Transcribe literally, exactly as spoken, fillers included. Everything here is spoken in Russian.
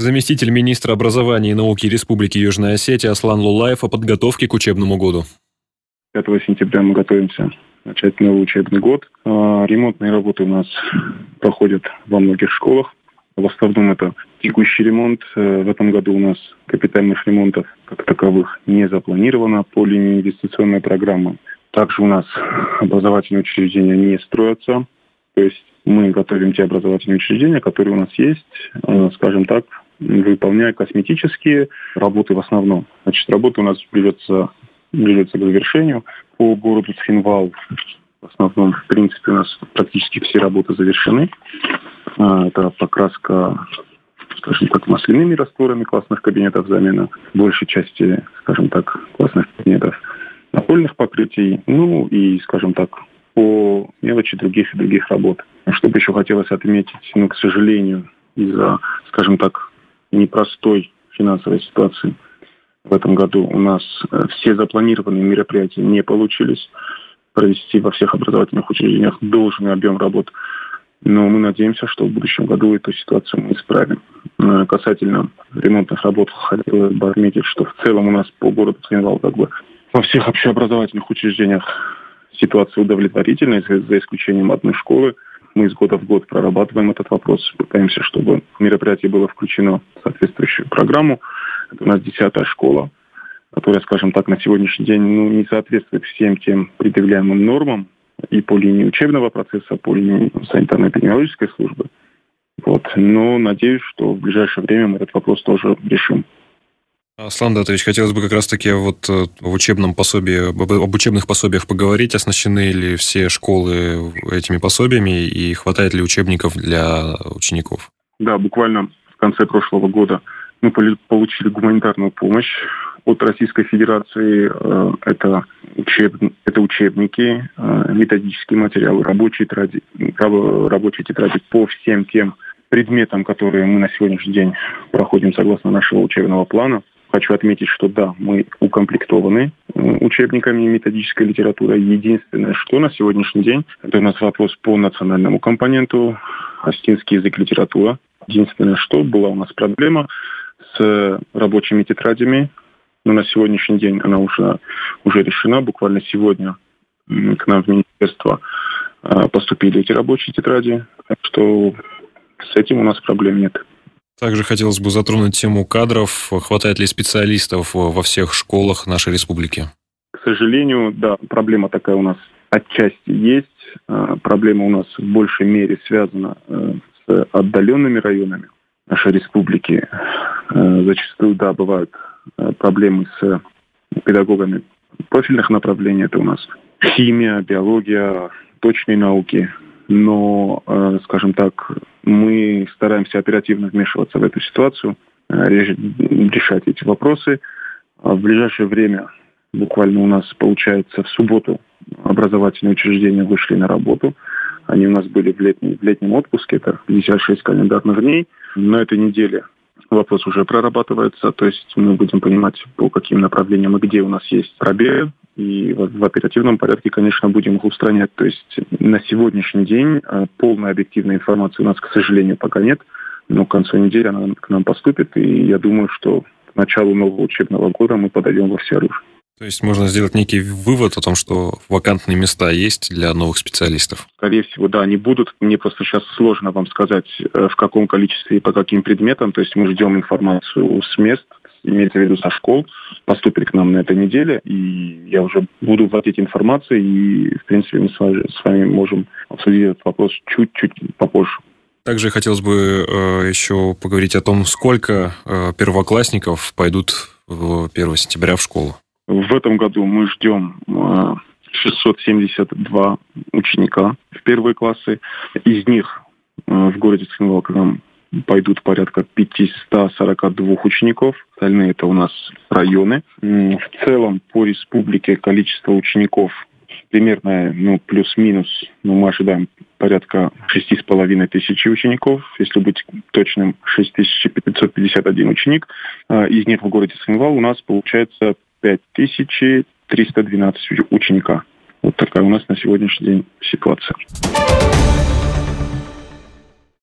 Заместитель министра образования и науки Республики Южная Осетия Аслан Лулаев о подготовке к учебному году. пятого сентября мы готовимся начать новый учебный год. Ремонтные работы у нас проходят во многих школах. В основном это текущий ремонт. В этом году у нас капитальных ремонтов как таковых не запланировано по линии инвестиционной программы. Также у нас образовательные учреждения не строятся. То есть мы готовим те образовательные учреждения, которые у нас есть, скажем так, выполняя косметические работы в основном. Значит, работа у нас ближется, ближется к завершению. По городу Цхинвал в основном, в принципе, у нас практически все работы завершены. Это покраска, скажем так, масляными растворами классных кабинетов, замена большей части, скажем так, классных кабинетов напольных покрытий, ну и, скажем так, по мелочи других и других работ. Что бы еще хотелось отметить, ну, к сожалению, из-за, скажем так, непростой финансовой ситуации в этом году у нас все запланированные мероприятия не получились провести во всех образовательных учреждениях должный объем работ. Но мы надеемся, что в будущем году эту ситуацию мы исправим. Касательно ремонтных работ, хотелось бы отметить, что в целом у нас по городу Цхинвал как бы во всех общеобразовательных учреждениях ситуация удовлетворительная, за исключением одной школы. Мы из года в год прорабатываем этот вопрос, пытаемся, чтобы мероприятие было включено в соответствующую программу. Это у нас десятая школа, которая, скажем так, на сегодняшний день ну, не соответствует всем тем предъявляемым нормам и по линии учебного процесса, по линии санитарно-эпидемиологической службы. Вот. Но надеюсь, что в ближайшее время мы этот вопрос тоже решим. Аслан Датович, хотелось бы как раз-таки вот в учебном пособии, об учебных пособиях поговорить. Оснащены ли все школы этими пособиями и хватает ли учебников для учеников? Да, буквально в конце прошлого года мы получили гуманитарную помощь от Российской Федерации. Это, учеб... это учебники, методические материалы, рабочие тетради, рабочие тетради по всем тем предметам, которые мы на сегодняшний день проходим согласно нашего учебного плана. Хочу отметить, что да, мы укомплектованы учебниками и методической литературой. Единственное, что на сегодняшний день, это у нас вопрос по национальному компоненту, осетинский язык, литература. Единственное, что была у нас проблема с рабочими тетрадями, но на сегодняшний день она уже, уже решена. Буквально сегодня к нам в министерство поступили эти рабочие тетради, так что с этим у нас проблем нет. Также хотелось бы затронуть тему кадров. Хватает ли специалистов во всех школах нашей республики? К сожалению, да, проблема такая у нас отчасти есть. Проблема у нас в большей мере связана с отдаленными районами нашей республики. Зачастую, да, бывают проблемы с педагогами профильных направлений. Это у нас химия, биология, точные науки. Но, скажем так, мы стараемся оперативно вмешиваться в эту ситуацию, решать эти вопросы. В ближайшее время, буквально у нас получается в субботу, образовательные учреждения вышли на работу. Они у нас были в, летний, в летнем отпуске, это пятьдесят шесть календарных дней. На этой неделе вопрос уже прорабатывается, то есть мы будем понимать, по каким направлениям и где у нас есть пробелы. И в оперативном порядке, конечно, будем их устранять. То есть на сегодняшний день полной объективной информации у нас, к сожалению, пока нет. Но к концу недели она к нам поступит. И я думаю, что к началу нового учебного года мы подойдем во всеоружие. То есть можно сделать некий вывод о том, что вакантные места есть для новых специалистов? Скорее всего, да, они будут. Мне просто сейчас сложно вам сказать, в каком количестве и по каким предметам. То есть мы ждем информацию с мест, имеется в виду со школ, поступит к нам на этой неделе, и я уже буду владеть информацией, и, в принципе, мы с вами, с вами можем обсудить этот вопрос чуть-чуть попозже. Также хотелось бы э, еще поговорить о том, сколько э, первоклассников пойдут первого сентября в школу. В этом году мы ждем э, шестьсот семьдесят два ученика в первые классы. Из них э, в городе Цхинвал к нам пойдут порядка пятьсот сорок два учеников. Остальные это у нас районы. В целом по республике количество учеников примерно ну, плюс-минус, ну, мы ожидаем порядка шесть с половиной тысячи учеников. Если быть точным, шесть тысяч пятьсот пятьдесят один ученик. Из них в городе Цхинвал у нас получается пять тысяч триста двенадцать ученика. Вот такая у нас на сегодняшний день ситуация.